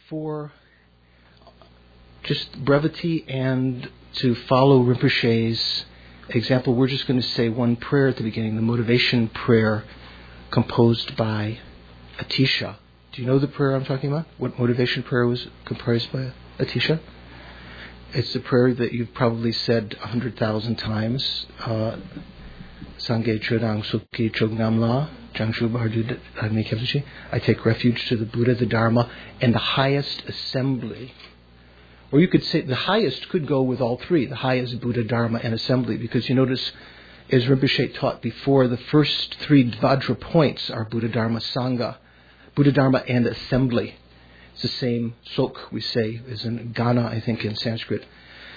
for just brevity and to follow Rinpoche's example, we're just going to say one prayer at the beginning, the motivation prayer composed by Atisha. Do you know the prayer I'm talking about? What motivation prayer was composed by Atisha? It's a prayer that you've probably said 100,000 times. Sangye Chodang Sukhi Chognamla Jangshu Bardu Mekevchi. I take refuge to the Buddha, the Dharma, and the highest assembly. Or you could say the highest could go with all three, the highest Buddha, Dharma, and assembly, because you notice, as Rinpoche taught before, the first three Vajra points are Buddha, Dharma, Sangha. Buddha, Dharma, and assembly. It's the same sok, we say, as in Gana, I think, in Sanskrit,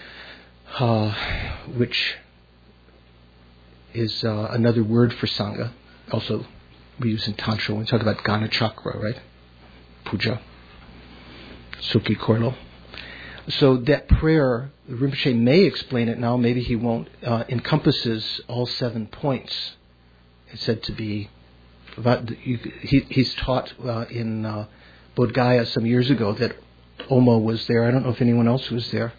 which is another word for Sangha. Also, we use in Tantra when we talk about Gana Chakra, right? Puja. Sukhi Korlo. So that prayer, Rinpoche may explain it now, maybe he won't, encompasses all 7 points. It's said to be, he's taught in Bodh Gaya some years ago that Oma was there. I don't know if anyone else was there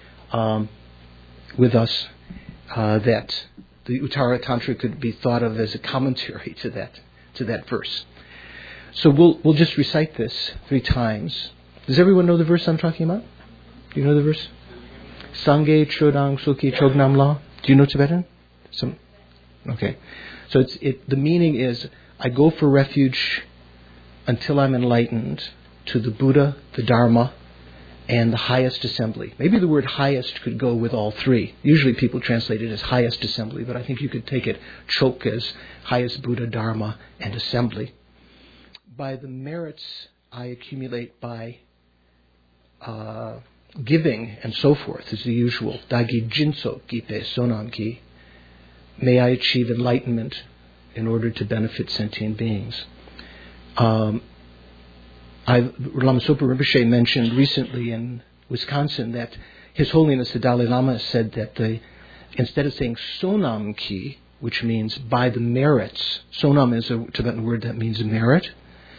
with us, that the Uttara Tantra could be thought of as a commentary to that verse. So we'll just recite this 3 times. Does everyone know the verse I'm talking about? Do you know the verse? Sangye Chodang Sukhi Chognamla. Do you know Tibetan? Okay. So the meaning is, I go for refuge until I'm enlightened to the Buddha, the Dharma, and the highest assembly. Maybe the word highest could go with all 3. Usually people translate it as highest assembly, but I think you could take it chok as highest Buddha, Dharma, and assembly. By the merits I accumulate by giving and so forth, is the usual. Dagi Jinso Gipe Sonam Ki. May I achieve enlightenment in order to benefit sentient beings. Lama Sopa Rinpoche mentioned recently in Wisconsin that His Holiness the Dalai Lama said that instead of saying Sonam Ki, which means by the merits, Sonam is a Tibetan word that means merit.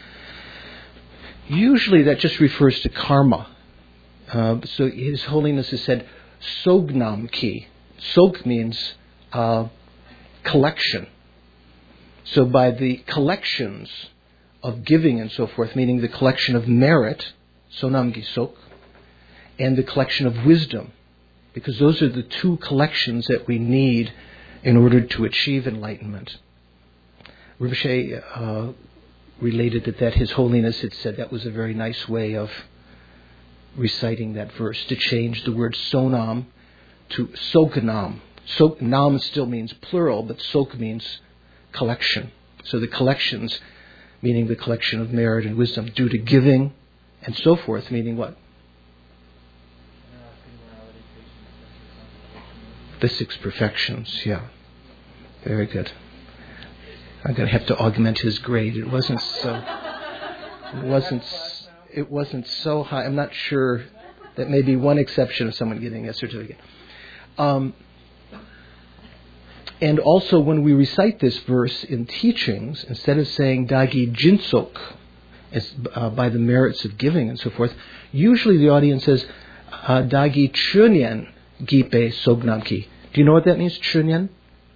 Usually that just refers to karma. So His Holiness has said Sognam Ki. Sog means collection. So by the collections of giving and so forth, meaning the collection of merit, Sonam Gi Sok, and the collection of wisdom, because those are the 2 collections that we need in order to achieve enlightenment. Rinpoche related that His Holiness had said that was a very nice way of reciting that verse, to change the word Sonam to Sognam. Nam still means plural, but Sok means collection. So the collections, meaning the collection of merit and wisdom due to giving and so forth, meaning what? The 6 perfections, yeah. Very good. I'm going to have to augment his grade. It wasn't so high. I'm not sure. That may be one exception of someone getting a certificate. And also, when we recite this verse in teachings, instead of saying Dagi Jinsok, by the merits of giving and so forth, usually the audience says Dagi Chunyan Gipe Sognamki. Do you know what that means, Chunyan?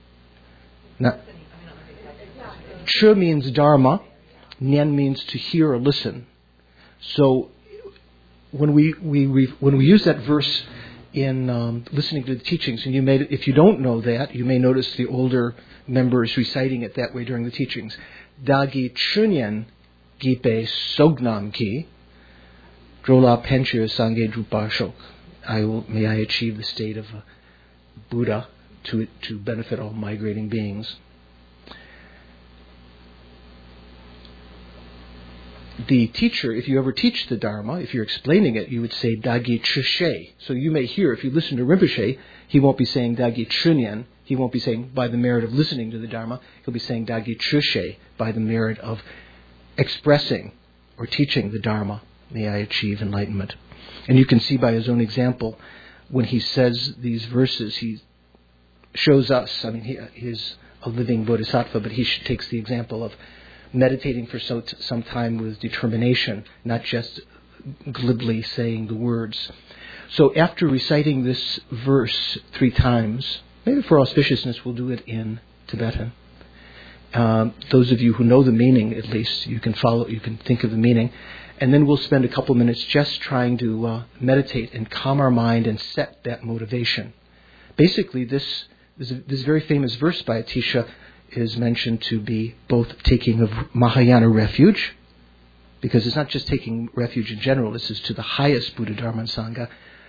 Chu means Dharma, Nyan means to hear or listen. So when we use that verse in listening to the teachings, and if you don't know that, you may notice the older members reciting it that way during the teachings. Dagi Chunyan Gipe Sognam Ki Drola Penchir Sangye Drupa Shok. May I achieve the state of a Buddha to benefit all migrating beings. The teacher, if you ever teach the Dharma, if you're explaining it, you would say Dagi Chushe. So you may hear, if you listen to Rinpoche, he won't be saying Dagi Chunyan. He won't be saying by the merit of listening to the Dharma. He'll be saying Dagi Chushe, by the merit of expressing or teaching the Dharma. May I achieve enlightenment. And you can see by his own example, when he says these verses, he shows us, he is a living bodhisattva, but he takes the example of meditating for some time with determination, not just glibly saying the words. So after reciting this verse 3 times, maybe for auspiciousness we'll do it in Tibetan. Those of you who know the meaning, at least, you can think of the meaning. And then we'll spend a couple minutes just trying to meditate and calm our mind and set that motivation. Basically, this very famous verse by Atisha is mentioned to be both taking of Mahayana refuge, because it's not just taking refuge in general, this is to the highest Buddha, Dharma, and Sangha.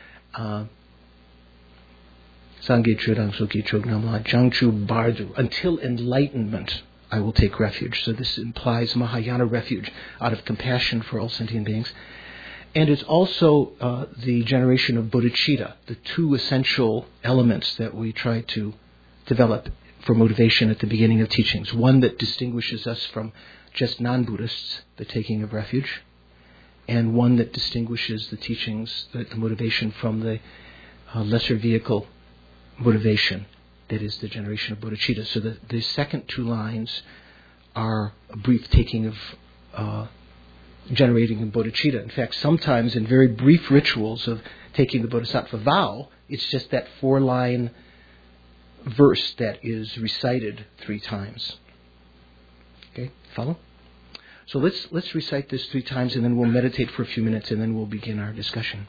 Sangye Chudang Soki Chognamla Jangchu Bardu. Until enlightenment, I will take refuge. So this implies Mahayana refuge out of compassion for all sentient beings. And it's also the generation of bodhicitta, the 2 essential elements that we try to develop for motivation at the beginning of teachings. One that distinguishes us from just non-Buddhists, the taking of refuge, and one that distinguishes the teachings, the motivation from the lesser vehicle motivation, that is the generation of bodhicitta. So the second 2 lines are a brief taking of generating the bodhicitta. In fact, sometimes in very brief rituals of taking the bodhisattva vow, it's just that 4-line verse that is recited 3 times. Okay, follow? So let's recite this 3 times, and then we'll meditate for a few minutes, and then we'll begin our discussion.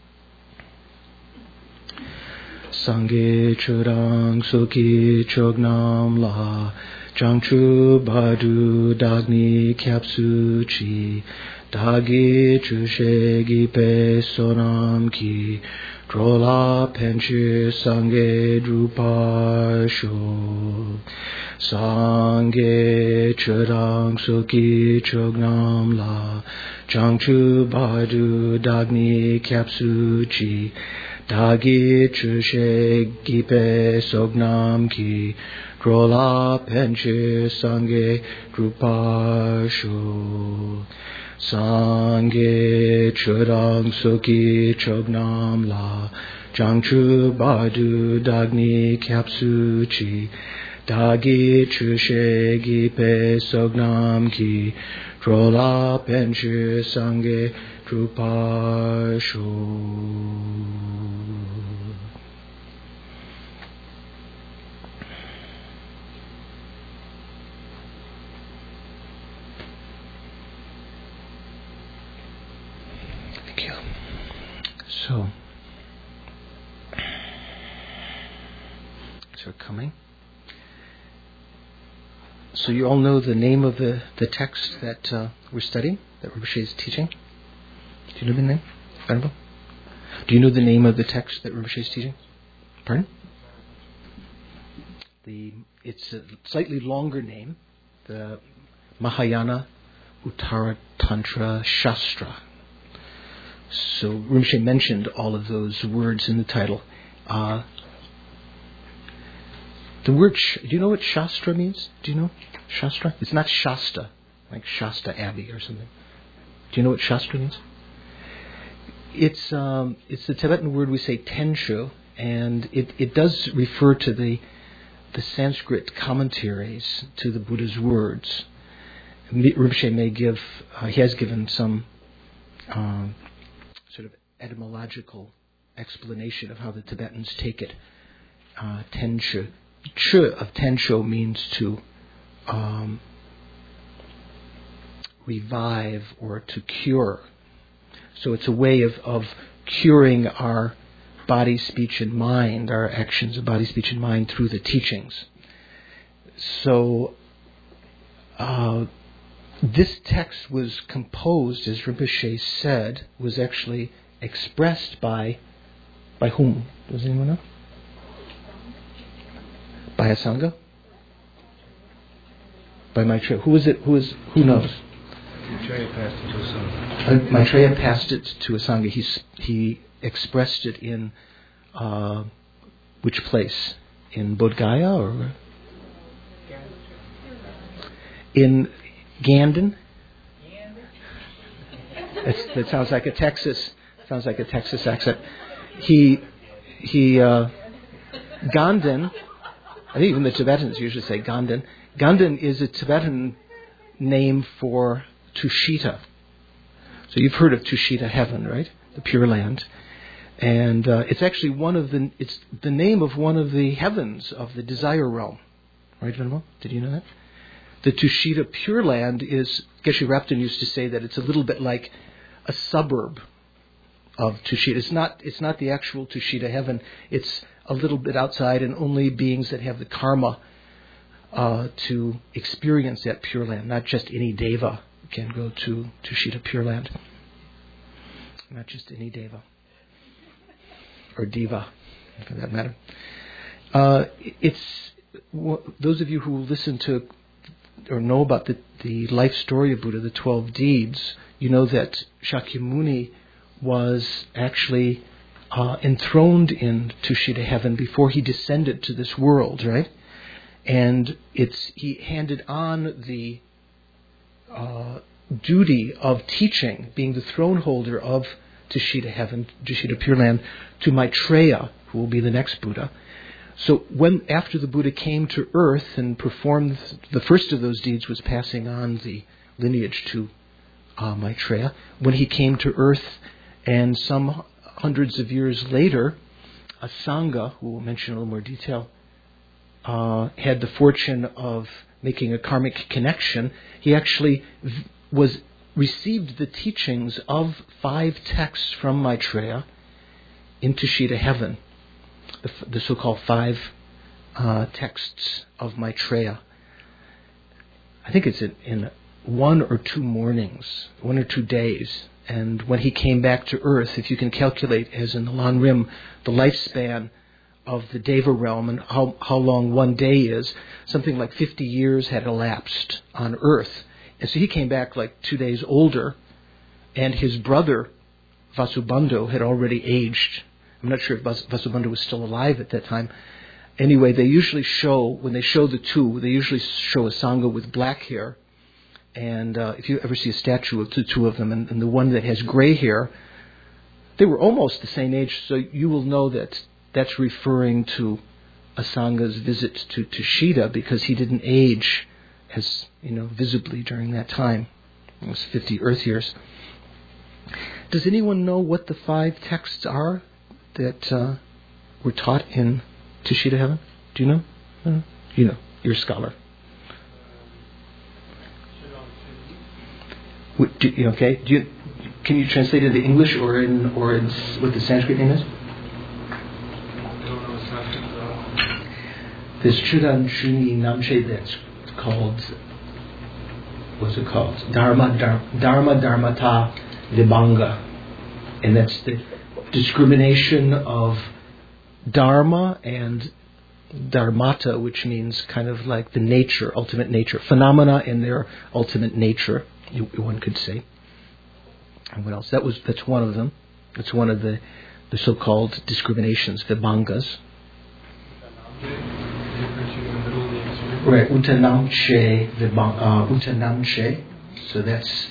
Sangye Churang Soki Chognam La Jangchu Badu Dagni Kyapsu Chi Dagi Chushe Gipe Sonam Ki Drola Penchi Sangye Drupa Sho Sangye Churang Soki Chognam La Jangchu Badu Dagni Kyapsu Chi Dagi Chushe Gipe Sognam Ki Drola Penche Sangye Drupa Sho Sangye Churang Soki Chognam La Jangchu Badu Dagni Kyapsu Chi Dagi Chushe Gipe Sognam Ki Drola Penche Sangye Drupa Sho. So we're coming. So you all know the name of the text that we're studying, that Rinpoche is teaching? Do you know the name? Venerable? Do you know the name of the text that Rinpoche is teaching? Pardon? It's a slightly longer name, the Mahayana Uttara Tantra Shastra. So Rinpoche mentioned all of those words in the title. The word, do you know what Shastra means? Do you know Shastra? It's not Shasta, like Shasta Abbey or something. Do you know what Shastra means? It's the Tibetan word we say Tensho, and it does refer to the Sanskrit commentaries to the Buddha's words. Rinpoche may give, he has given some sort of etymological explanation of how the Tibetans take it. Tensho. Ch of Tensho means to revive or to cure. So it's a way of curing our body, speech, and mind, our actions of body, speech, and mind through the teachings. So this text was composed, as Rinpoche said, was actually expressed by whom? Does anyone know? By a Sangha? By Maitreya. Who knows? Maitreya passed it to a Sangha. Maitreya passed it to a Sangha. He expressed it in which place? In Bodh Gaya or in Gandon? That sounds like a Texas accent. Ganden. I think even the Tibetans usually say Ganden. Ganden is a Tibetan name for Tushita. So you've heard of Tushita Heaven, right? The Pure Land. And it's actually it's the name of one of the heavens of the desire realm. Right, Venerable? Did you know that? The Tushita Pure Land is, Geshe Rapton used to say that it's a little bit like a suburb of Tushita. It's not the actual Tushita Heaven. It's a little bit outside, and only beings that have the karma to experience that Pure Land. Not just any deva can go to Tushita Pure Land. Not just any deva. Or diva, for that matter. Those of you who listen to or know about the life story of Buddha, the 12 deeds, you know that Shakyamuni was actually enthroned in Tushita Heaven before he descended to this world, right? And he handed on the duty of teaching, being the throne holder of Tushita Heaven, Tushita Pure Land, to Maitreya, who will be the next Buddha. So after the Buddha came to earth and performed the first of those deeds, was passing on the lineage to Maitreya. When he came to earth, and some hundreds of years later, a Sangha, who we'll mention in a little more detail, had the fortune of making a karmic connection. He actually received the teachings of 5 texts from Maitreya in Tushita Heaven, the so-called 5 texts of Maitreya. I think it's in 1 or 2 mornings, 1 or 2 days. And when he came back to earth, if you can calculate, as in the Lan Rim, the lifespan of the Deva realm and how long one day is, something like 50 years had elapsed on earth. And so he came back like 2 days older, and his brother, Vasubandhu, had already aged. I'm not sure if Vasubandhu was still alive at that time. Anyway, they usually when they show the two, they usually show a Sangha with black hair. And if you ever see a statue of the two of them, and the one that has gray hair, they were almost the same age, so you will know that that's referring to a Sangha's visit to Tushita, because he didn't age as visibly during that time. It was 50 Earth years. Does anyone know what the 5 texts are that were taught in Tushita Heaven? Do you know? You know. You're a scholar. Okay. Can you translate it into English or in what the Sanskrit name is? There's Chudan Chuni Namche that's called, what's it called? Dharma Dharmata Vibhanga. And that's the discrimination of Dharma and Dharmata, which means kind of like the nature, ultimate nature. Phenomena in their ultimate nature, one could say. And what else? That's one of them. That's one of the so-called discriminations, Vibhangas. Right, Utanamche, Utanamche. So that's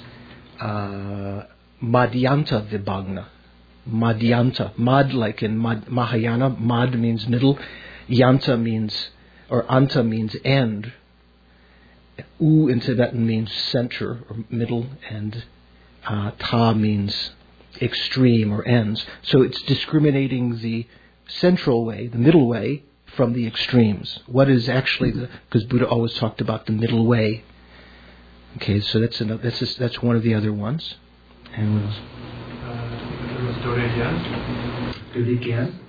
Madhyanta Vibhagna. Madhyanta. Mad, like in Mahayana. Mad means middle. Yanta means, or Anta means end. U in Tibetan means center or middle, and Ta means extreme or ends. So it's discriminating the central way, the middle way, from the extremes. What is actually because Buddha always talked about the middle way. Okay, so that's one of the other ones. And what else? There was Dorigyan.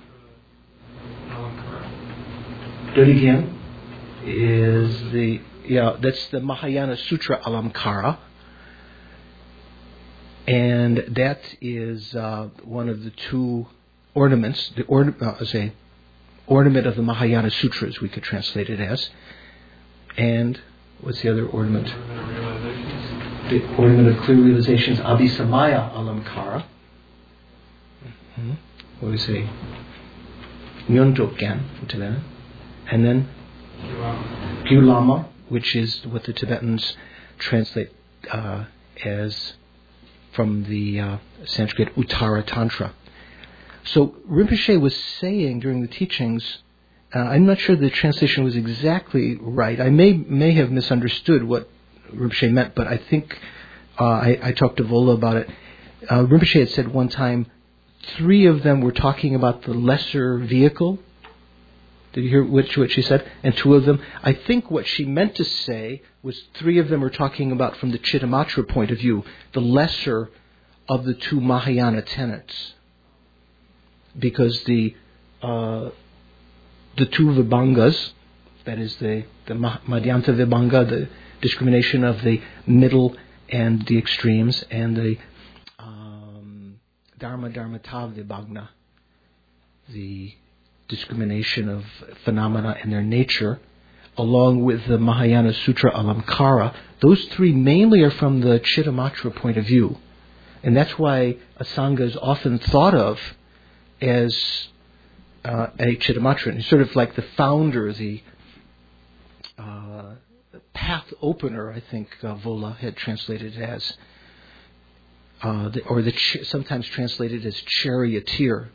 Dorigyan is that's the Mahayana Sutra Alamkara. And that is one of the 2 ornaments, ornament of the Mahayana Sutras, we could translate it as. And what's the other ornament? The ornament of clear realizations, Abhisamaya Alamkara. What do we say? Nyondokyan in Tibetan. And then Gyulama, which is what the Tibetans translate as from the Sanskrit Uttara Tantra. So Rinpoche was saying during the teachings, I'm not sure the translation was exactly right. I may have misunderstood what Rinpoche meant, but I think I talked to Vola about it. Rinpoche had said one time, 3 of them were talking about the lesser vehicle. Did you hear what she said? And 2 of them, I think what she meant to say was 3 of them are talking about from the Chittamatra point of view, the lesser of the 2 Mahayana tenets. Because the 2 Vibhangas, that is the Madhyanta Vibhanga, the discrimination of the middle and the extremes, and the Dharmata Vibhagna, the discrimination of phenomena and their nature, along with the Mahayana Sutra Alamkara, those 3 mainly are from the Chittamatra point of view. And that's why Asanga is often thought of as a Chittamatran. He's sort of like the founder, the path opener, I think Vola had translated it as, sometimes translated as charioteer.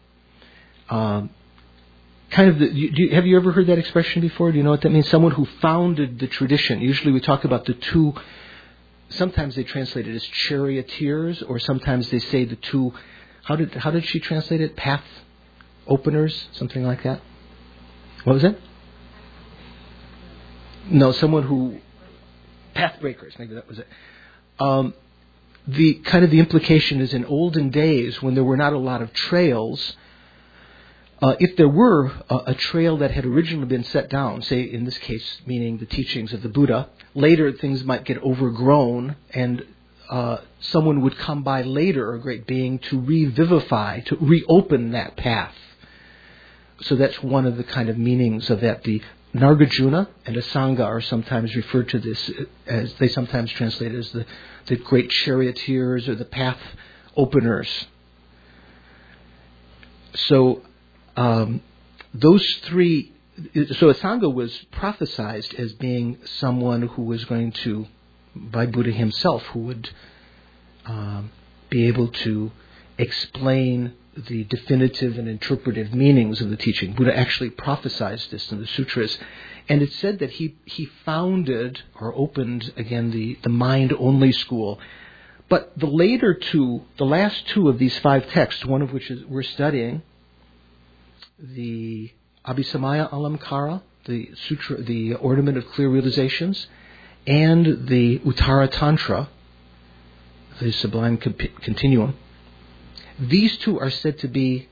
Have you ever heard that expression before? Do you know what that means? Someone who founded the tradition. Usually we talk about the 2. Sometimes they translate it as charioteers, or sometimes they say the 2. How did she translate it? Path openers, something like that. What was it? No, someone who path breakers. Maybe that was it. The implication is in olden days when there were not a lot of trails. If there were a trail that had originally been set down, say in this case meaning the teachings of the Buddha, later things might get overgrown and someone would come by later, a great being, to revivify, to reopen that path. So that's one of the kind of meanings of that. The Nargajuna and Asanga are sometimes referred to this as, they sometimes translate it as the great charioteers or the path openers. So those 3, so Asanga was prophesized as being someone who was going to, by Buddha himself, who would be able to explain the definitive and interpretive meanings of the teaching. Buddha actually prophesied this in the sutras. And it's said that he founded or opened, again, the mind-only school. But the last 2 of these 5 texts, one of which we're studying, the Abhisamaya Alamkara, the Sutra, the Ornament of Clear Realizations, and the Uttara Tantra, the Sublime Continuum. These 2 are said to be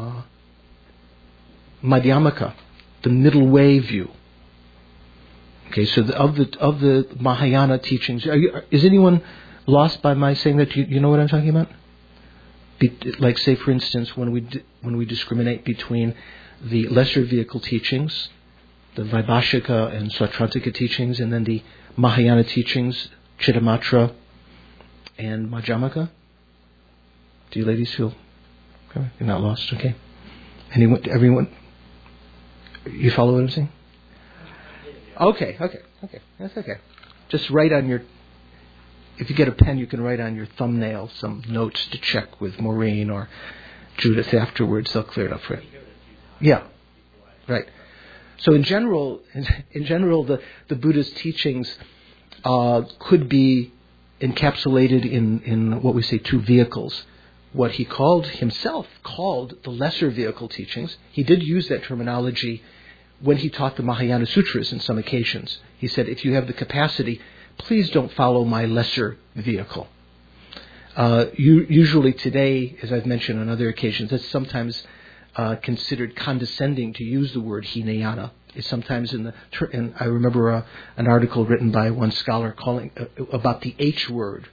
Madhyamaka, the middle way view. Okay, so of the Mahayana teachings, is anyone lost by my saying that? You know what I'm talking about? Like, say, for instance, when we discriminate between the lesser vehicle teachings, the Vaibhashika and Sautrantika teachings, and then the Mahayana teachings, Chittamatra and Madhyamaka. Do you ladies feel okay? You're not lost, okay? Everyone, you follow what I'm saying? Okay, that's okay. Just write on your, if you get a pen, you can write on your thumbnail some notes to check with Maureen or Judith afterwards. They'll clear it up for you. Yeah, right. So in general, the Buddha's teachings could be encapsulated in what we say 2 vehicles. What he himself called the lesser vehicle teachings. He did use that terminology when he taught the Mahayana Sutras in some occasions. He said, if you have the capacity, please don't follow my lesser vehicle. Usually today, as I've mentioned on other occasions, that's sometimes considered condescending to use the word Hinayana. It's sometimes and I remember an article written by one scholar calling about the H word.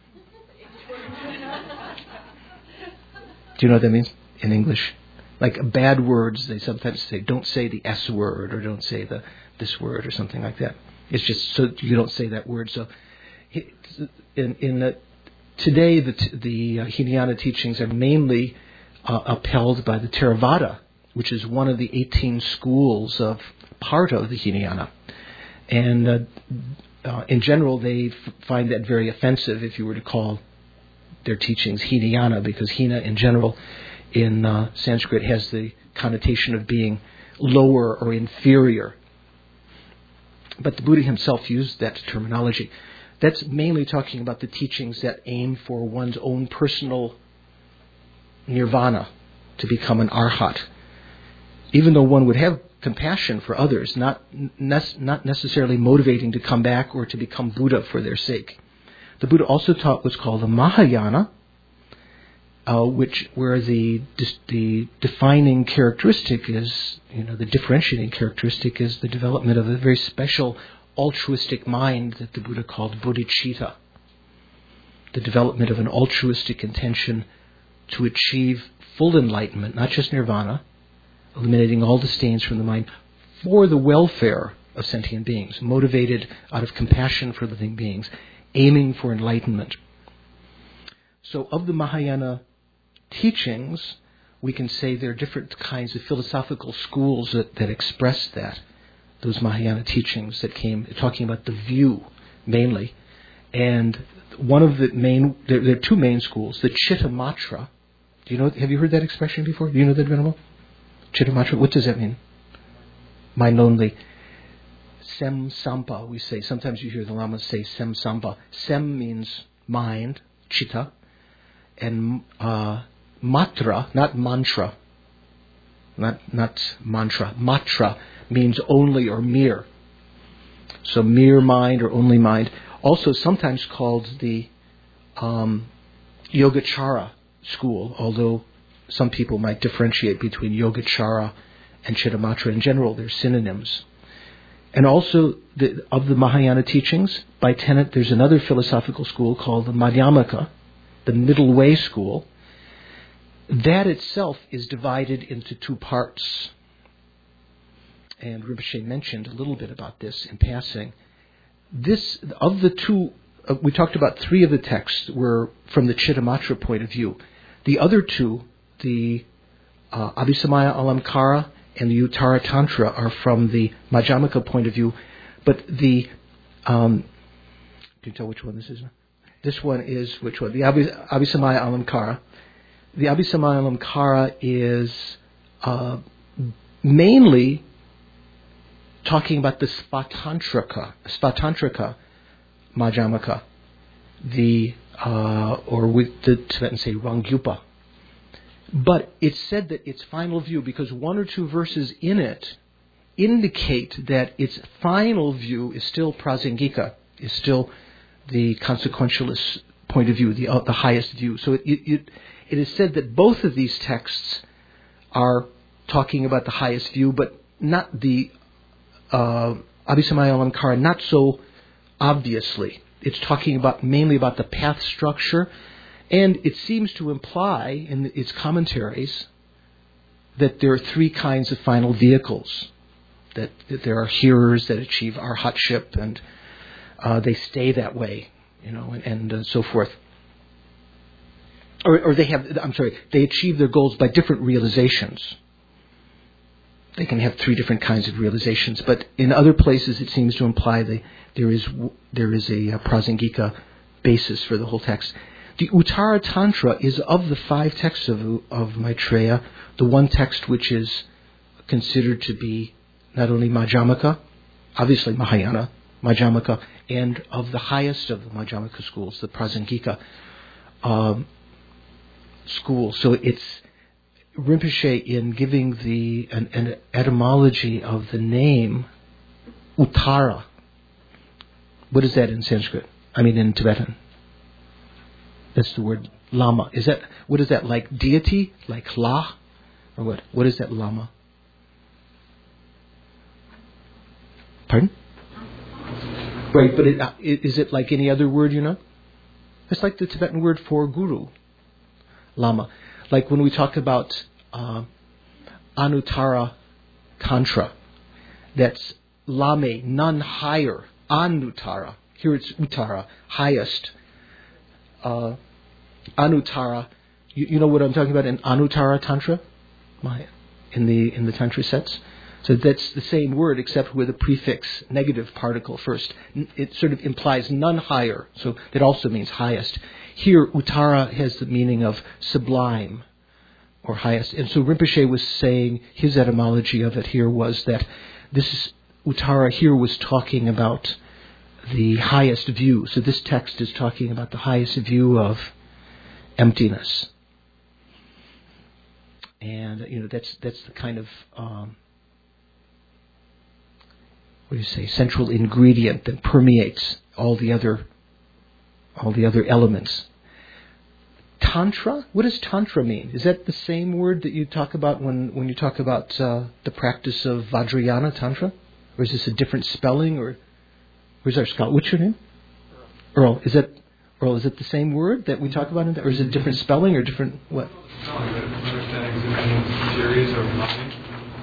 Do you know what that means in English? Like bad words, they sometimes say, don't say the S word or don't say this word or something like that. It's just so you don't say that word. So today, the Hinayana teachings are mainly upheld by the Theravada, which is one of the 18 schools of part of the Hinayana. And in general, they find that very offensive if you were to call their teachings Hinayana, because Hina in general in Sanskrit has the connotation of being lower or inferior. But the Buddha himself used that terminology. That's mainly talking about the teachings that aim for one's own personal nirvana, to become an arhat. Even though one would have compassion for others, not necessarily motivating to come back or to become Buddha for their sake. The Buddha also taught what's called the Mahayana, where the defining characteristic is, the differentiating characteristic is the development of a very special altruistic mind that the Buddha called bodhicitta. The development of an altruistic intention to achieve full enlightenment, not just nirvana, eliminating all the stains from the mind, for the welfare of sentient beings, motivated out of compassion for living beings, aiming for enlightenment. So of the Mahayana teachings, we can say there are different kinds of philosophical schools that express that, those Mahayana teachings that came talking about the view mainly. And one of the main, there are two main schools, the Chittamatra. Have you heard that expression before? Do you know that, Venerable? Chittamatra, what does that mean? Mind only. Sem Sampa, we say. Sometimes you hear the Lamas say Sem Sampa. Sem means mind, chitta, and matra, not mantra. Not mantra. Matra means only or mere. So mere mind or only mind. Also sometimes called the Yogacara school, although some people might differentiate between Yogacara and Chittamatra. In general, they're synonyms. And also, of the Mahayana teachings, by tenet, there's another philosophical school called the Madhyamaka, the middle way school. That itself is divided into two parts. And Rinpoche mentioned a little bit about this in passing. Of the two, we talked about three of the texts were from the Chittamatra point of view. The other two, the Abhisamaya Alamkara and the Uttara Tantra, are from the Madhyamaka point of view. But can you tell which one this is? This one is which one? The Abhisamaya Alamkara. The Abhisamaya Alamkara is mainly talking about the Svatantrika Madhyamaka, or with the Tibetans say Rangyupa. But it's said that its final view, because one or two verses in it indicate that its final view is still Prasangika, is still the consequentialist point of view, the highest view. So it is said that both of these texts are talking about the highest view, but not the Abhisamaya Alamkara, not so obviously. It's talking mainly about the path structure, and it seems to imply in its commentaries that there are three kinds of final vehicles. That there are hearers that achieve arhatship, and they stay that way, and so forth. Or they achieve their goals by different realizations. They can have three different kinds of realizations, but in other places it seems to imply there is a Prasangika basis for the whole text. The Uttara Tantra is of the five texts of Maitreya, the one text which is considered to be not only Madhyamaka, obviously Mahayana, Madhyamaka, and of the highest of the Madhyamaka schools, the Prasangika school. So it's Rinpoche, in giving an etymology of the name Uttara. What is that in Sanskrit? In Tibetan. That's the word Lama. What is that, like deity? Like La? Or what? What is that Lama? Pardon? Right, but is it like any other word, It's like the Tibetan word for guru. Lama. Like when we talk about Anuttara Tantra, that's Lame, none higher. Anuttara. Here it's Uttara, highest. Anuttara. You know what I'm talking about in Anuttara Tantra? In the Tantra sets? So that's the same word except with a prefix negative particle first. It sort of implies none higher, so that also means highest. Here, Uttara has the meaning of sublime or highest. And so Rinpoche was saying, his etymology of it here was that Uttara here was talking about the highest view. So this text is talking about the highest view of emptiness. And, that's the kind of, central ingredient that permeates all the other elements. Tantra? What does Tantra mean? Is that the same word that you talk about when you talk about the practice of Vajrayana Tantra? Or is this a different spelling? Or where's our scholar? What's your name? Earl. Is it the same word that we talk about in that? Or is it different spelling or different what? No, understanding is series or mind.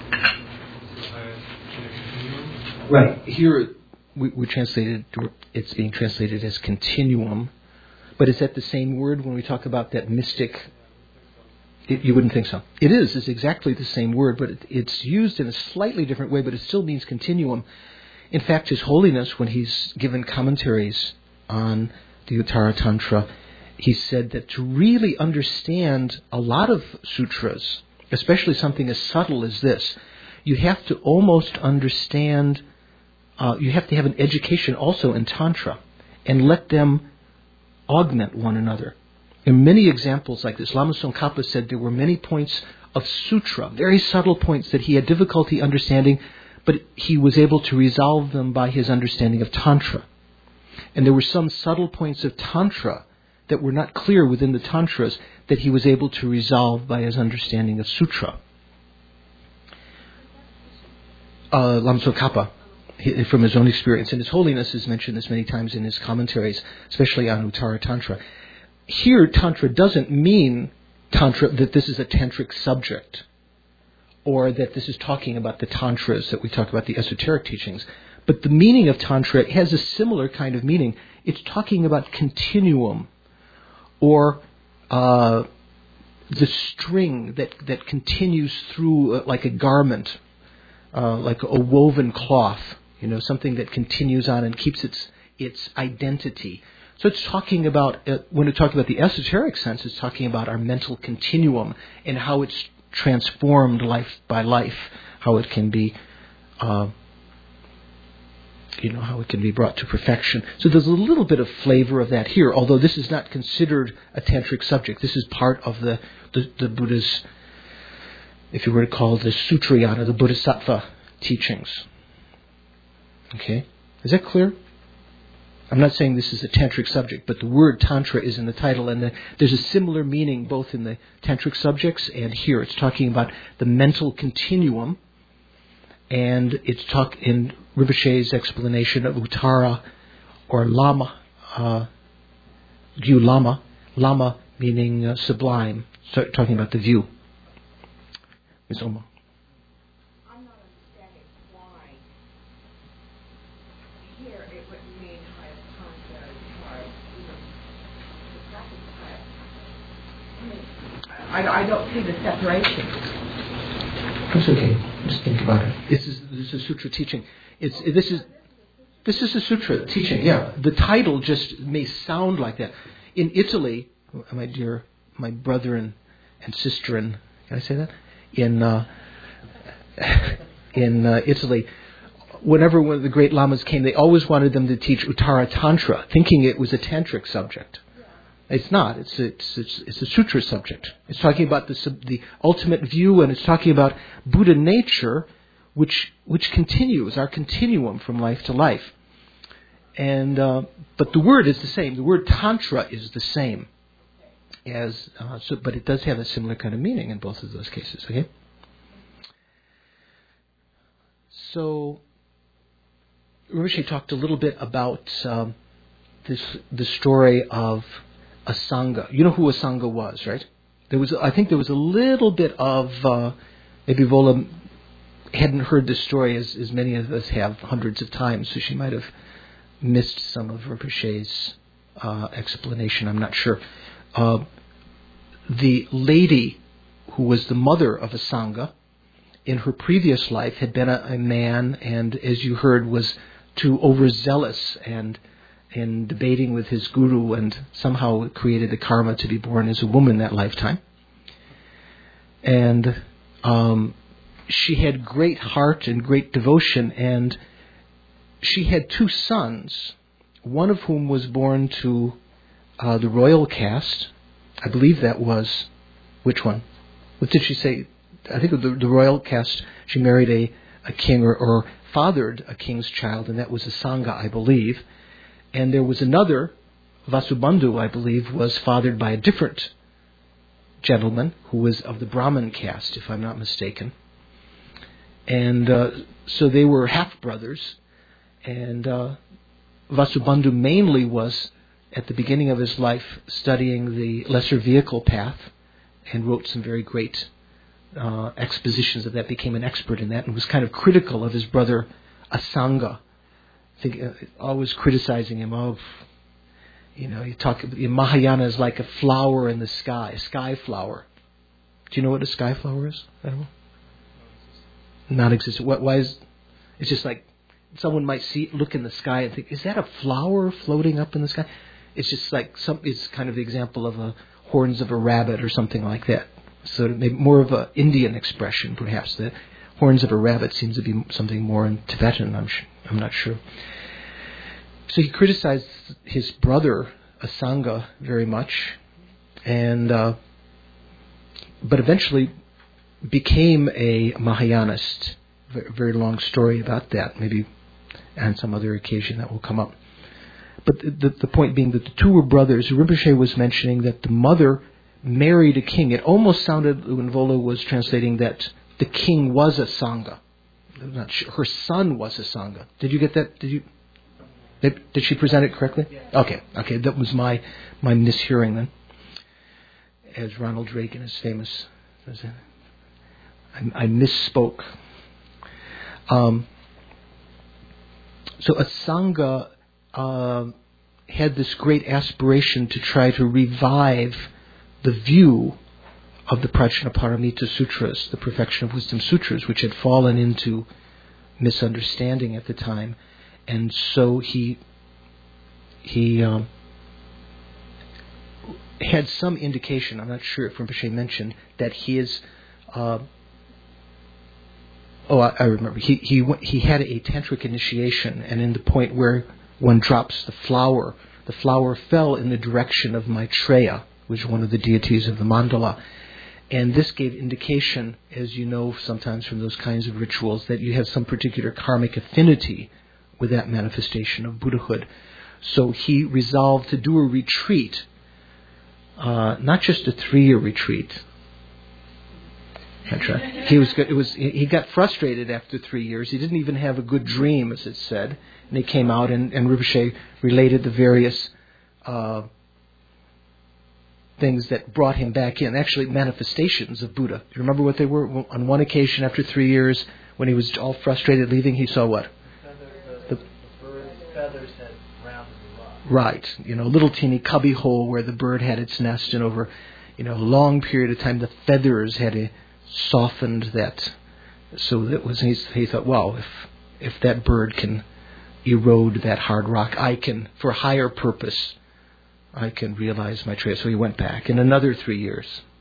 Right. Here we translated, it's being translated as continuum. But is that the same word when we talk about that mystic? You wouldn't think so. It is. It's exactly the same word, but it's used in a slightly different way, but it still means continuum. In fact, His Holiness, when he's given commentaries on the Uttara Tantra, he said that to really understand a lot of sutras, especially something as subtle as this, you have to almost understand, you have to have an education also in Tantra and let them augment one another. There are many examples like this. Lama Tsongkhapa said there were many points of sutra, very subtle points that he had difficulty understanding, but he was able to resolve them by his understanding of Tantra. And there were some subtle points of Tantra that were not clear within the Tantras that he was able to resolve by his understanding of Sutra. Lama Tsongkhapa, from his own experience, and His Holiness has mentioned this many times in his commentaries, especially on Uttara Tantra. Here, Tantra doesn't mean Tantra that this is a tantric subject, or that this is talking about the Tantras that we talk about, the esoteric teachings. But the meaning of Tantra has a similar kind of meaning. It's talking about continuum, or the string that continues through like a garment, like a woven cloth, something that continues on and keeps its identity. So it's talking about, when it's talking about the esoteric sense, it's talking about our mental continuum and how it's transformed life by life, how it can be, how it can be brought to perfection. So there's a little bit of flavor of that here, although this is not considered a tantric subject. This is part of the Buddha's, if you were to call it the Sutrayana, the Bodhisattva teachings. Okay? Is that clear? I'm not saying this is a tantric subject, but the word tantra is in the title, and there's a similar meaning both in the tantric subjects and here. It's talking about the mental continuum, and it's in Rinpoche's explanation of Uttara or Lama, view Lama, Lama meaning sublime, so talking about the view. Ms. Oma. I'm not understanding why here it wouldn't mean highest contrary part, the practice part. I don't see the separation. That's okay. Just think about it. This is a sutra teaching. This is a sutra teaching. Yeah, the title just may sound like that. In Italy, my brother and sister can I say that? In Italy, whenever one of the great lamas came, they always wanted them to teach Uttara Tantra, thinking it was a tantric subject. It's not. It's a sutra subject. It's talking about the ultimate view, and it's talking about Buddha nature, which continues, our continuum from life to life. And but the word is the same. The word Tantra is the same. But it does have a similar kind of meaning in both of those cases. Okay. So, Rinpoche talked a little bit about the story of Asanga. You know who Asanga was, right? I think there was a little bit of maybe Vola hadn't heard this story as many of us have hundreds of times, so she might have missed some of Rinpoche's explanation. I'm not sure. The lady who was the mother of Asanga in her previous life had been a man, and as you heard, was too overzealous and debating with his guru, and somehow created the karma to be born as a woman that lifetime. And she had great heart and great devotion, and she had two sons one of whom was born to the royal caste. I believe that was, which one? What did she say? I think the royal caste, she married a king or fathered a king's child, and that was a Sangha, I believe. And there was another, Vasubandhu, I believe, was fathered by a different gentleman who was of the Brahmin caste, if I'm not mistaken. And so they were half-brothers. And Vasubandhu mainly was, at the beginning of his life, studying the Lesser Vehicle Path and wrote some very great expositions of that, became an expert in that, and was kind of critical of his brother Asanga. I think always criticizing him of, you talk, Mahayana is like a flower in the sky, a sky flower. Do you know what a sky flower is? I don't know. Non-existent. Why is it's just like someone might look in the sky and think, is that a flower floating up in the sky? It's just like it's kind of the example of horns of a rabbit or something like that. So maybe more of an Indian expression, perhaps. The horns of a rabbit seems to be something more in Tibetan. I'm not sure. So he criticized his brother Asanga very much, and but eventually became a Mahayanist. Very long story about that. Maybe on some other occasion that will come up. But the point being that the two were brothers. Rinpoche was mentioning that the mother married a king. It almost sounded, when Volo was translating, that the king was a Sangha. I'm not sure. Her son was a Sangha. Did you get that? Did she present it correctly? Yeah. Okay. That was my mishearing then. As Ronald Reagan is famous. I misspoke. So a Sangha had this great aspiration to try to revive the view of the Prajnaparamita Sutras, the Perfection of Wisdom Sutras, which had fallen into misunderstanding at the time. And so he had some indication, I'm not sure if Rinpoche mentioned, that his... I remember. He had a tantric initiation, and in the point where one drops the flower fell in the direction of Maitreya, which is one of the deities of the mandala. And this gave indication, as you know sometimes from those kinds of rituals, that you have some particular karmic affinity with that manifestation of Buddhahood. So he resolved to do a retreat, not just a 3-year retreat. He got frustrated after 3 years. He didn't even have a good dream, as it said. And he came out, and Rinpoche related the various things that brought him back in. Actually, manifestations of Buddha. Do you remember what they were? On one occasion, after 3 years, when he was all frustrated leaving, he saw what? The bird's feathers had rounded the rock. Right. A little teeny cubby hole where the bird had its nest, and over, a long period of time, the feathers had softened that. So that was, he thought, wow, if that bird can erode that hard rock, I can, for a higher purpose, I can realize my trail. So he went back in another 3 years.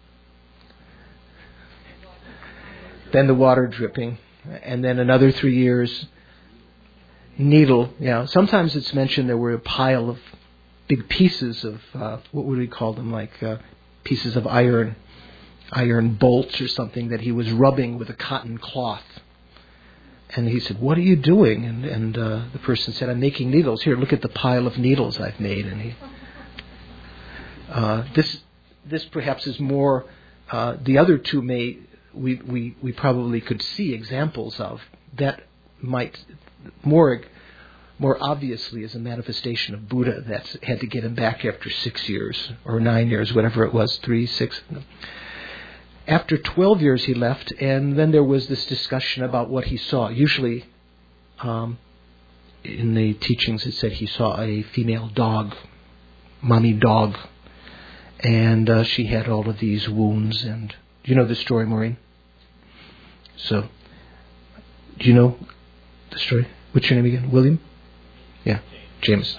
Then the water dripping, and then another 3 years. Needle, Sometimes it's mentioned there were a pile of big pieces of, what would we call them, like pieces of iron bolts or something that he was rubbing with a cotton cloth. And he said, "What are you doing?" And the person said, "I'm making needles. Here, look at the pile of needles I've made." And this perhaps is more. The other two we probably could see examples of that might more obviously is a manifestation of Buddha that had to get him back after 6 years or 9 years, whatever it was, 3, 6. After 12 years he left, and then there was this discussion about what he saw. Usually in the teachings it said he saw a female dog, mommy dog, and she had all of these wounds. And do you know the story, Maureen? So, do you know the story? What's your name again? William? Yeah, James.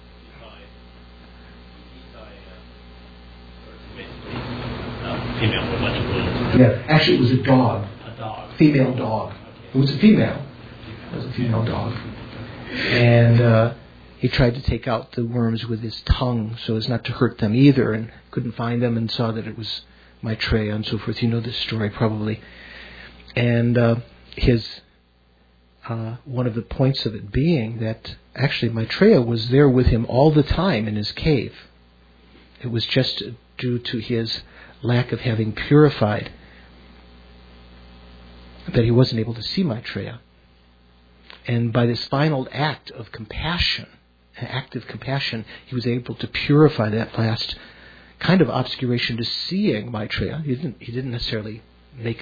Female with a bunch of wounds. Yeah, actually it was a dog. A dog. Female dog. It was a female. It was a female dog. And he tried to take out the worms with his tongue so as not to hurt them either, and couldn't find them and saw that it was Maitreya and so forth. You know this story probably. And one of the points of it being that actually Maitreya was there with him all the time in his cave. It was just due to his lack of having purified that he wasn't able to see Maitreya. And by this final act of compassion, an act of compassion, he was able to purify that last kind of obscuration to seeing Maitreya. He didn't necessarily make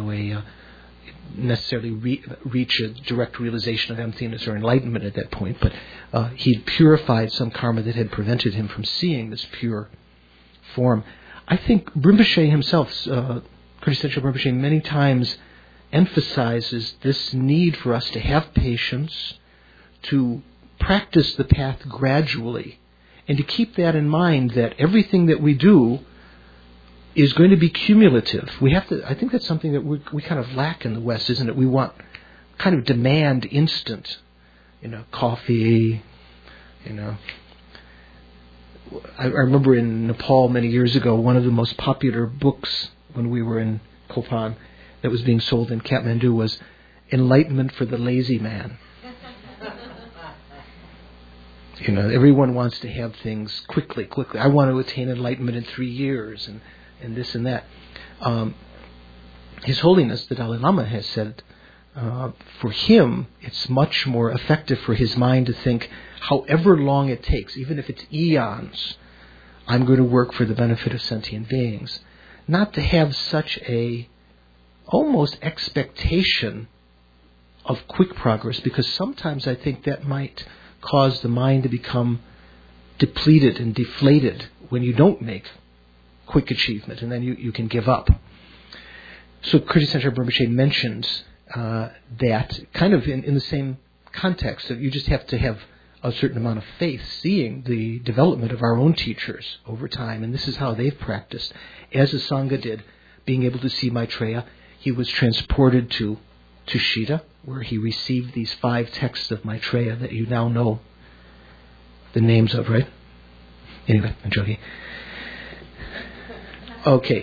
reach a direct realization of emptiness or enlightenment at that point, but he'd purified some karma that had prevented him from seeing this pure form. I think Rinpoche himself, Kirti Tensho Rinpoche, many times emphasizes this need for us to have patience, to practice the path gradually, and to keep that in mind that everything that we do is going to be cumulative. We have to. I think that's something that we kind of lack in the West, isn't it? We want kind of demand instant, coffee, I remember in Nepal many years ago, one of the most popular books when we were in Kopan that was being sold in Kathmandu was Enlightenment for the Lazy Man. Everyone wants to have things quickly. I want to attain enlightenment in 3 years and this and that. His Holiness, the Dalai Lama, has said for him, it's much more effective for his mind to think, however long it takes, even if it's eons, I'm going to work for the benefit of sentient beings. Not to have such a almost expectation of quick progress, because sometimes I think that might cause the mind to become depleted and deflated when you don't make quick achievement, and then you can give up. So Kirti Tensho Rinpoche mentions that kind of in the same context, that you just have to have a certain amount of faith, seeing the development of our own teachers over time, and this is how they've practiced. As the Sangha did, being able to see Maitreya, he was transported to Tushita, where he received these 5 texts of Maitreya that you now know the names of, right? Anyway, I'm joking. Okay.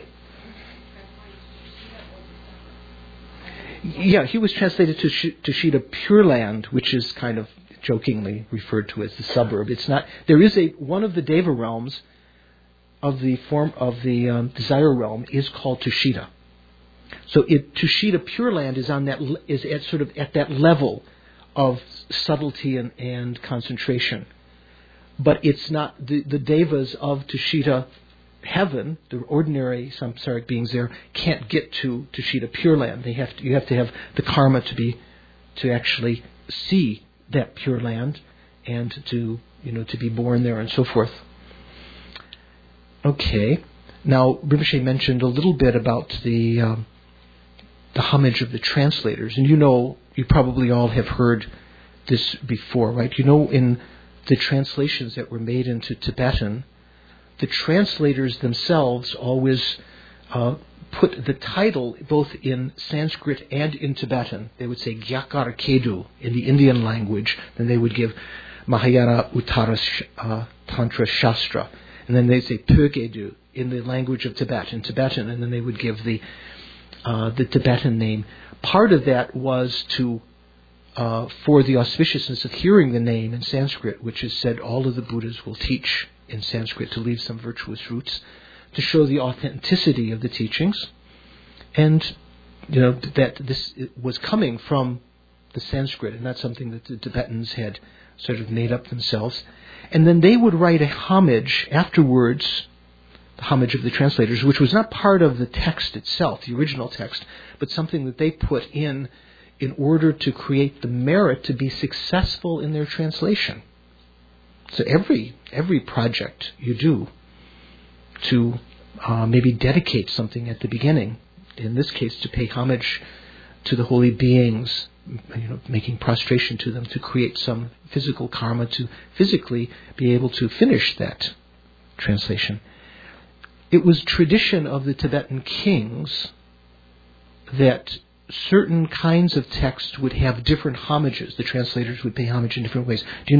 Yeah, he was translated to Tushita Pure Land, which is kind of jokingly referred to as the suburb. It's not. There is one of the Deva realms of the form of the desire realm is called Tushita. So Tushita Pure Land is at that level of subtlety and concentration, but it's not the Devas of Tushita heaven. The ordinary samsaric beings there can't get to Tushita Pure Land. You have to have the karma to actually see that Pure Land and to be born there and so forth. Okay, now Rinpoche mentioned a little bit about the homage of the translators, and you probably all have heard this before, right? In the translations that were made into Tibetan, the translators themselves always put the title both in Sanskrit and in Tibetan. They would say Gyakara Kedu in the Indian language, then they would give Mahayana Uttara Tantra Shastra, and then they'd say Pögedu in the language of Tibetan, and then they would give the Tibetan name. Part of that was for the auspiciousness of hearing the name in Sanskrit, which is said all of the Buddhas will teach in Sanskrit to leave some virtuous roots, to show the authenticity of the teachings, and that this was coming from the Sanskrit and not something that the Tibetans had sort of made up themselves. And then they would write a homage afterwards, the homage of the translators, which was not part of the text itself, the original text, but something that they put in order to create the merit to be successful in their translation. So every project you do to maybe dedicate something at the beginning, in this case to pay homage to the holy beings, making prostration to them to create some physical karma to physically be able to finish that translation. It was tradition of the Tibetan kings that certain kinds of text would have different homages. The translators would pay homage in different ways. Do you know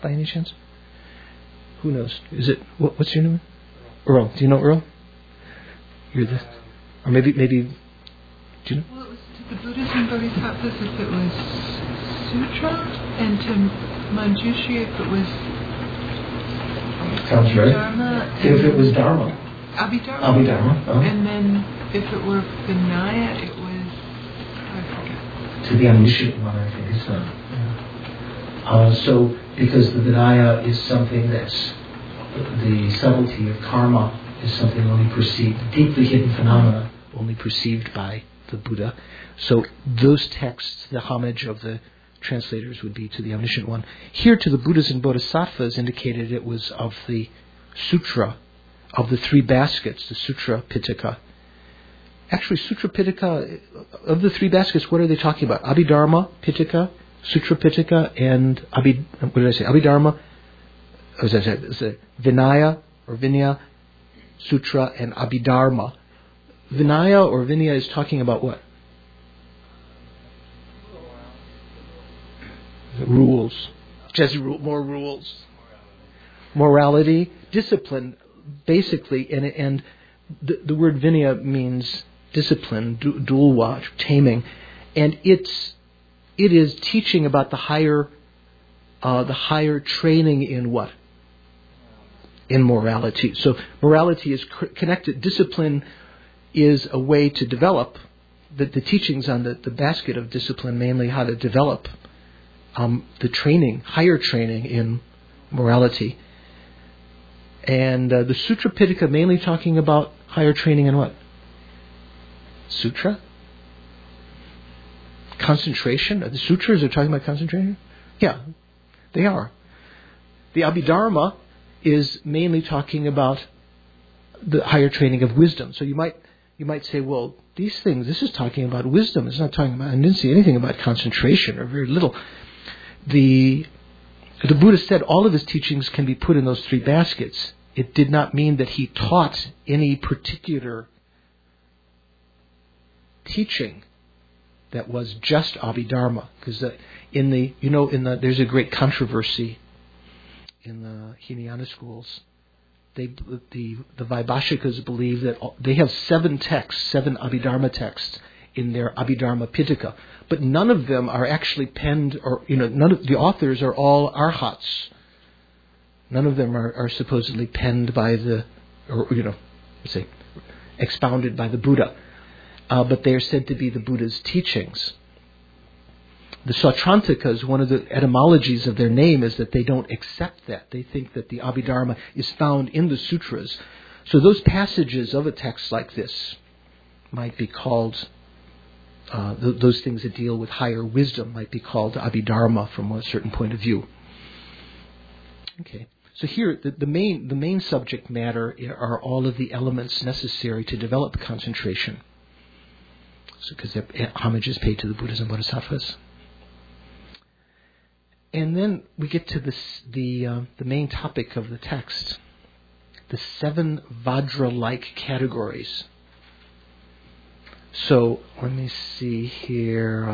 by any chance? Who knows? Is it what's your name? Earl. Do you know Earl? You're the, or maybe do you know? Well, it was to the Buddhas and Bodhisattvas if it was sutra, and to Manjushri if it was Sounds right. Dharma. If it was Dharma. Abhidharma. Uh-huh. And then if it were Vinaya, it was, I forget. To the omniscient one, I think, isn't it? Yeah. So, because the Vinaya is something that's the subtlety of karma is something only perceived, deeply hidden phenomena, only perceived by the Buddha. So those texts, the homage of the translators would be to the omniscient one. Here, to the Buddhas and Bodhisattvas, indicated it was of the sutra, of the three baskets, the Sutra Pitaka. Actually, Sutra Pitaka, of the three baskets, what are they talking about? Abhidharma Pitaka, Sutra Pitaka, and Abhidharma, as I said, is it Vinaya or Vinaya, Sutra, and Abhidharma. Vinaya or Vinaya is talking about what? Rules. Just more rules. Morality, discipline, basically, and the word Vinaya means discipline, dulwa, taming, and it is teaching about the higher training in what? In morality. So morality is connected. Discipline is a way to develop the teachings on the basket of discipline, mainly how to develop the training, higher training in morality. And the Sutra Pitaka mainly talking about higher training in what? Sutra? Concentration? The sutras are talking about concentration? Yeah, they are. The Abhidharma is mainly talking about the higher training of wisdom. So you might say, well, these things, this is talking about wisdom. It's not talking about, I didn't see anything about concentration, or very little. The Buddha said all of his teachings can be put in those three baskets. It did not mean that he taught any particular teaching that was just Abhidharma. Because there's a great controversy in the Hinayana schools. The Vaibhashikas believe that they have 7 Abhidharma texts in their Abhidharma Pitaka, but none of them are actually penned, or none of the authors are all arhats. None of them are supposedly penned by expounded by the Buddha, but they are said to be the Buddha's teachings. The Sautrantikas, one of the etymologies of their name is that they don't accept that. They think that the Abhidharma is found in the sutras. So those passages of a text like this might be called, those things that deal with higher wisdom might be called Abhidharma from a certain point of view. Okay, so here the main subject matter are all of the elements necessary to develop concentration. So because homage is paid to the Buddhas and Bodhisattvas. And then we get to the main topic of the text, the 7 Vajra-like categories. So let me see here.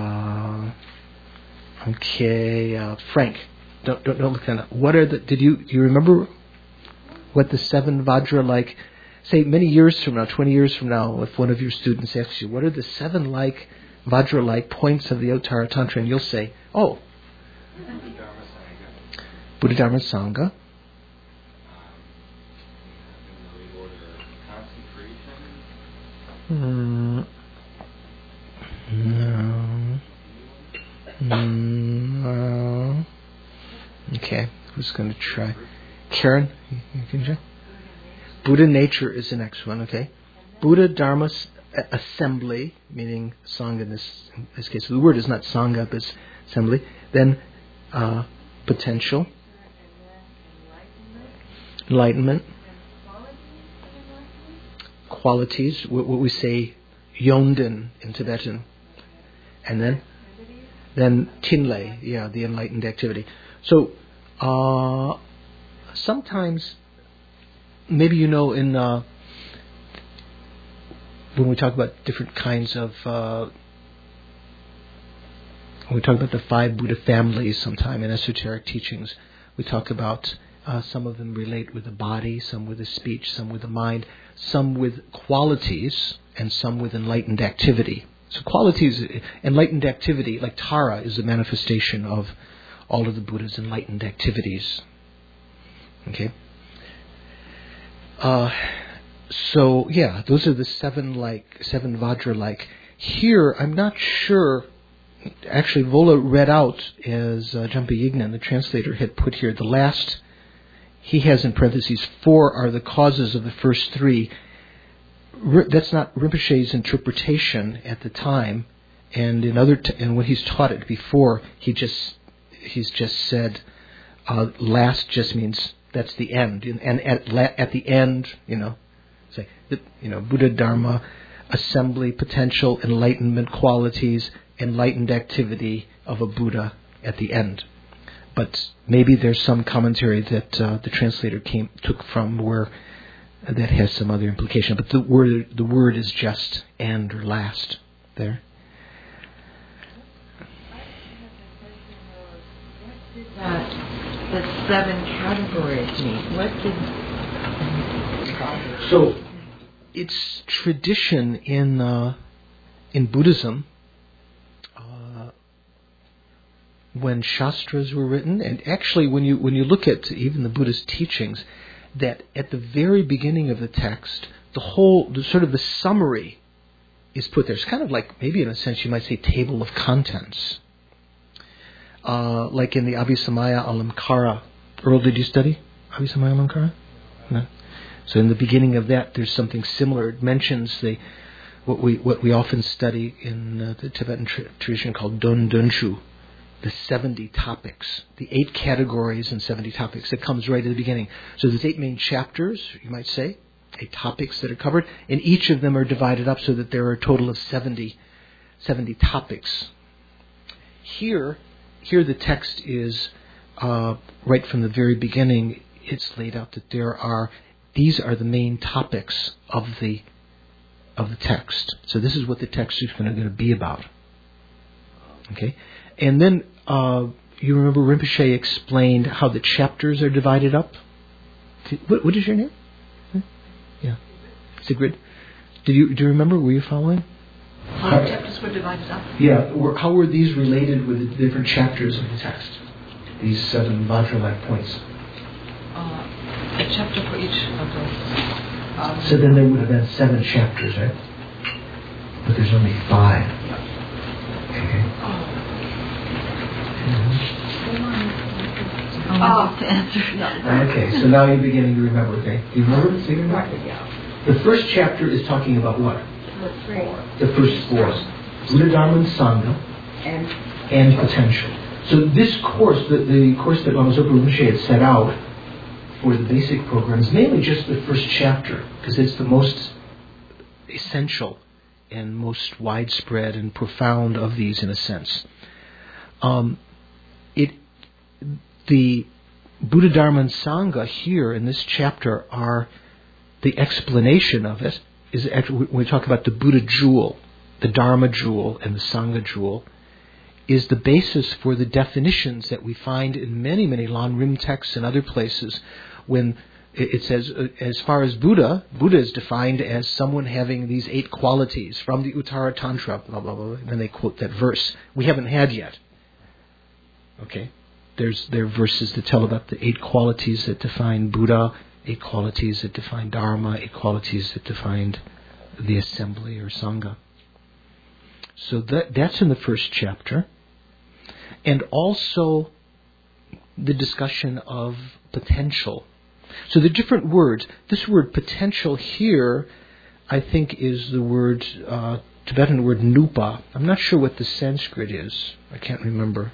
Frank, don't look that up. What are do you remember what the 7 Vajra-like? Say many years from now, 20 years from now, if one of your students asks you, what are the 7 Vajra-like points of the Uttara Tantra, and you'll say, oh, Buddha Dharma Sangha. No. Okay, who's going to try? Karen, you can try. Buddha nature is the next one. Okay, Buddha Dharma assembly, meaning Sangha in this case. The word is not Sangha, but it's assembly. Then potential, enlightenment, qualities, what we say Yongden in Tibetan, and then Tinlay, the enlightened activity. So sometimes, maybe in when we talk about different kinds of when we talk about the 5 Buddha families sometime in esoteric teachings, We talk about some of them relate with the body, some with the speech, some with the mind, some with qualities, and some with enlightened activity. So qualities, enlightened activity, like Tara, is a manifestation of all of the Buddha's enlightened activities. Okay? So, yeah, those are the seven Vajra-like. Here, I'm not sure. Actually, Vola read out, as Jampa Yignan, the translator, had put here, the last, he has in parentheses, 4 are the causes of the first 3. That's not Rinpoche's interpretation at the time, and and when he's taught it before, he's just said, last just means that's the end, and at the end, say, Buddha Dharma, assembly, potential, enlightenment qualities, enlightened activity of a Buddha at the end. But maybe there's some commentary that the translator took from where that has some other implication. But the word is just end or last there. The 7 categories mean? What did? So it's tradition in Buddhism. When Shastras were written, and actually when you look at even the Buddhist teachings, that at the very beginning of the text, the summary is put there. It's kind of like, maybe in a sense you might say, table of contents. Like in the Abhisamaya Alamkara. Earl, did you study Abhisamaya Alamkara? No. So in the beginning of that, there's something similar. It mentions what we often study in the Tibetan tradition called Don Donshu, the 70 topics, the 8 categories and 70 topics. That comes right at the beginning. So there's 8 main chapters, you might say, 8 topics that are covered, and each of them are divided up so that there are a total of 70 topics. Here the text is, right from the very beginning, it's laid out that these are the main topics of the text. So this is what the text is going to be about. Okay? And then, you remember Rinpoche explained how the chapters are divided up? What is your name? Yeah. Sigrid? Do you remember? Were you following? How the chapters were divided up? Yeah. How were these related with the different chapters of the text? These 7 Vajra-like points. A chapter for each of those. So then there would have been 7 chapters, right? But there's only 5. Okay. To answer. Okay, so now you're beginning to remember, okay? Do you remember? Yeah. The first chapter is talking about what? The first 4. Buddha, Dharma, and Sangha, and potential. So this course, the course that Lama Zopa Rinpoche had set out for the basic program, is mainly just the first chapter, because it's the most essential and most widespread and profound of these, in a sense. The Buddha, Dharma, and Sangha here in this chapter are the explanation of it. Is actually, when we talk about the Buddha jewel, the Dharma jewel, and the Sangha jewel, is the basis for the definitions that we find in many, many Lan Rim texts and other places. When it says, as far as Buddha is defined as someone having these 8 qualities from the Uttara Tantra, blah, blah, blah, and then they quote that verse. We haven't had yet. Okay? There are verses that tell about the 8 qualities that define Buddha, 8 qualities that define Dharma, 8 qualities that define the assembly or Sangha. So that's in the first chapter. And also the discussion of potential. So the different words. This word potential here, I think, is the word, Tibetan word nupa. I'm not sure what the Sanskrit is. I can't remember.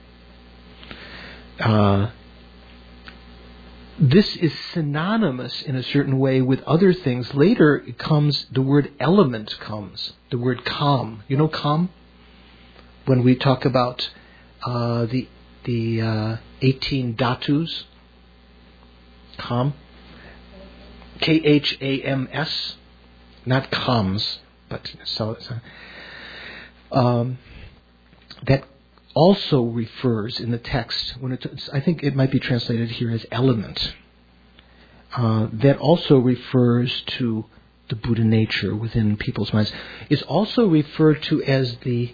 This is synonymous in a certain way with other things. Later it comes, the word element comes. The word kam. You know kam? When we talk about the 18 dhatus. Kam. Khams. Not kams, but so that also refers in the text, I think it might be translated here as element. That also refers to the Buddha nature within people's minds. It's also referred to as the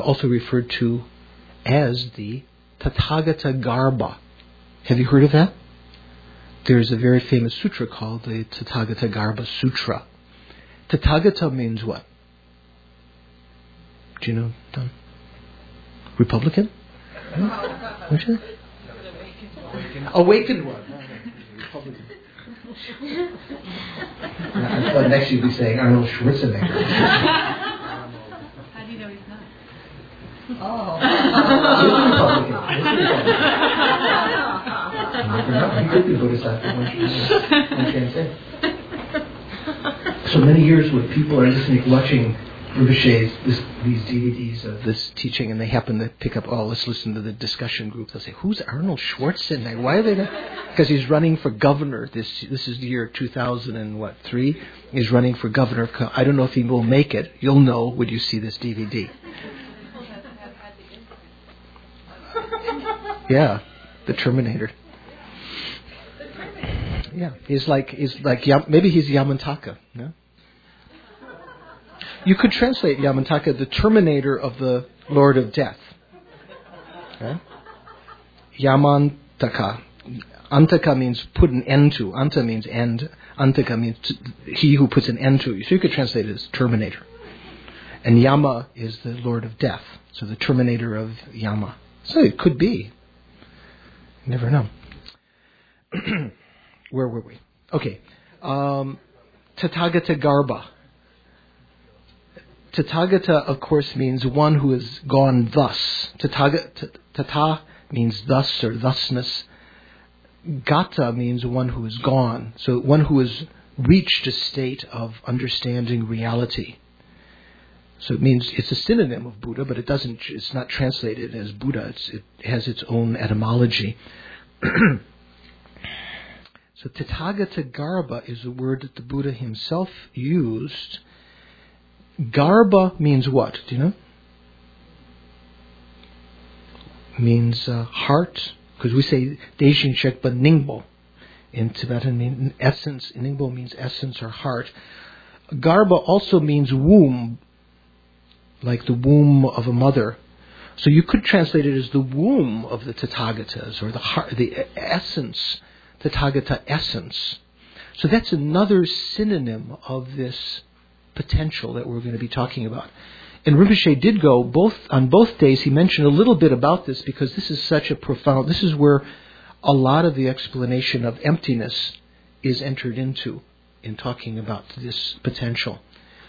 Tathagata Garbha. Have you heard of that? There's a very famous sutra called the Tathagata Garbha Sutra. Tathagata means what? Do you know, Don? Republican? What's that? Awakened one. Republican. I thought next you'd be saying Arnold Schwarzenegger. How do you know he's not? Oh. He could be Bodhisattva. One can't say. So many years when people are listening, watching Rinpoche's, these DVDs of this teaching, and they happen to pick up, let's listen to the discussion group. They'll say, who's Arnold Schwarzenegger? Why are they not? Because he's running for governor. This is the year 2003. He's running for governor. I don't know if he will make it. You'll know when you see this DVD. Yeah, the Terminator. Yeah, he's like maybe he's Yamantaka. No? You could translate Yamantaka, the Terminator of the Lord of Death. Okay? Yamantaka. Antaka means put an end to. Anta means end. Antaka means he who puts an end to. So you could translate it as Terminator. And Yama is the Lord of Death. So the Terminator of Yama. So it could be. You never know. Where were we? Okay. Tathagata Garbha. Tathagata, of course, means one who has gone thus. Tatha means thus or thusness. Gata means one who is gone. So one who has reached a state of understanding reality. So it means it's a synonym of Buddha, but it's not translated as Buddha. It has its own etymology. So Tathagata Garbha is a word that the Buddha himself used. Garbha means what? Do you know? Means heart. Because we say Deishin Shekpa Ningbo. In Tibetan, means essence. Ningbo means essence or heart. Garbha also means womb. Like the womb of a mother. So you could translate it as the womb of the Tathagatas, or the heart, the essence, Tathagata essence. So that's another synonym of this potential that we're going to be talking about. And Rinpoche did go on both days. He mentioned a little bit about this because this is such a profound. This is where a lot of the explanation of emptiness is entered into in talking about this potential.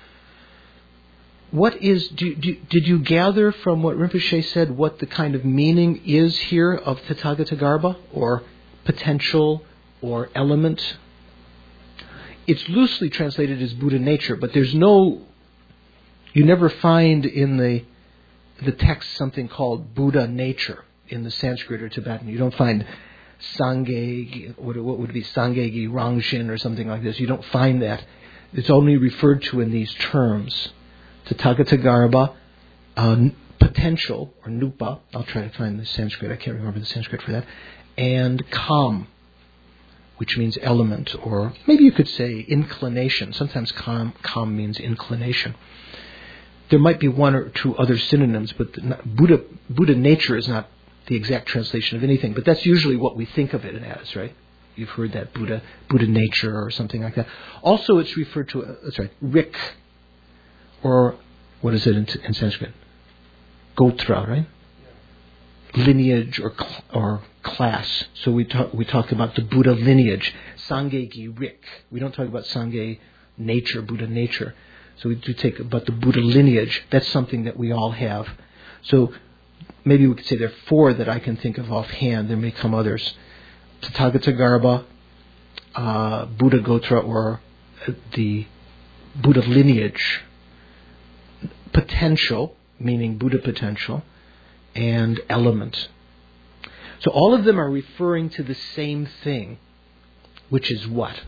Did you gather from what Rinpoche said what the kind of meaning is here of Tathagata Garbha, or potential, or element? It's loosely translated as Buddha nature, but you never find in the text something called Buddha nature in the Sanskrit or Tibetan. You don't find Sangye, what would be Sangye Rangshin or something like this. You don't find that. It's only referred to in these terms. Tathagata Garbha, potential, or Nupa, I'll try to find the Sanskrit, I can't remember the Sanskrit for that, and Kam, which means element, or maybe you could say inclination. Sometimes Kam means inclination. There might be one or two other synonyms, but Buddha nature is not the exact translation of anything, but that's usually what we think of it as, right? You've heard that Buddha nature or something like that. Also, it's referred to, Rik, or what is it in Sanskrit? Gotra, right? Lineage or class. So we talk about the Buddha lineage, Sangye Rik. We don't talk about Sangye nature, Buddha nature. So we do take about the Buddha lineage. That's something that we all have. So maybe we could say there are 4 that I can think of offhand. There may come others. Tathagata Garbha, Buddha Gotra, or the Buddha lineage. Potential, meaning Buddha potential, and element. So all of them are referring to the same thing, which is what?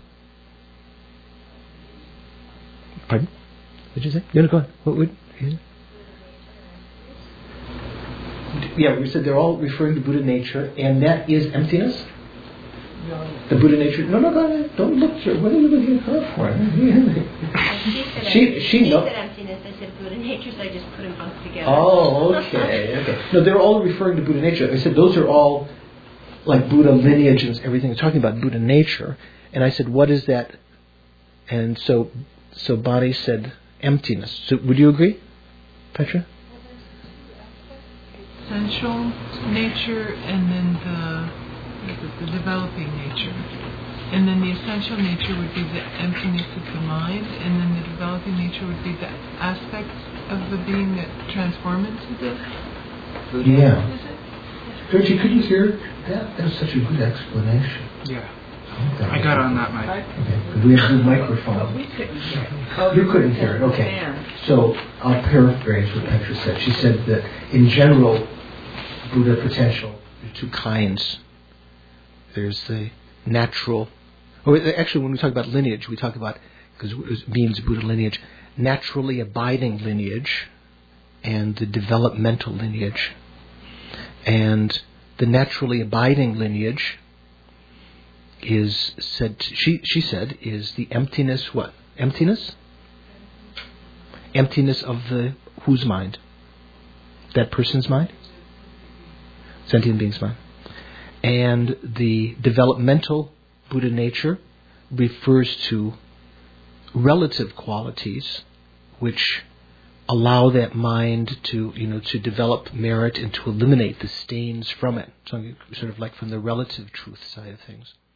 Pardon? What did you say? You want to go on? What would? Yeah, we said they're all referring to Buddha nature, and that is emptiness? The Buddha nature. No, go ahead. Don't look. What are you looking at her for? She she said emptiness. I said Buddha nature, so I just put them both together. Oh, okay. No, they're all referring to Buddha nature. I said those are all like Buddha lineage and everything. They're talking about Buddha nature. And I said, what is that? And so Bonnie said emptiness. So would you agree, Petra? Essential nature and then the developing nature. And then the essential nature would be the emptiness of the mind, and then the developing nature would be the aspects of the being that transform into the Buddha. Yeah. Is it? Georgie, could you hear that? That was such a good explanation. Yeah. I got on that mic. Okay. We have a good microphone. We couldn't hear it. You couldn't hear it. Okay. Man. So I'll paraphrase what Petra said. She said that in general, Buddha potential, there are two kinds. There's the natural. Actually, when we talk about lineage, we talk about, because it means Buddha lineage, naturally abiding lineage and the developmental lineage. And the naturally abiding lineage is said, she said, is the emptiness, what? Emptiness? Emptiness of the, whose mind? That person's mind? Sentient being's mind. And the developmental Buddha nature refers to relative qualities which allow that mind to develop merit and to eliminate the stains from it. So sort of like from the relative truth side of things.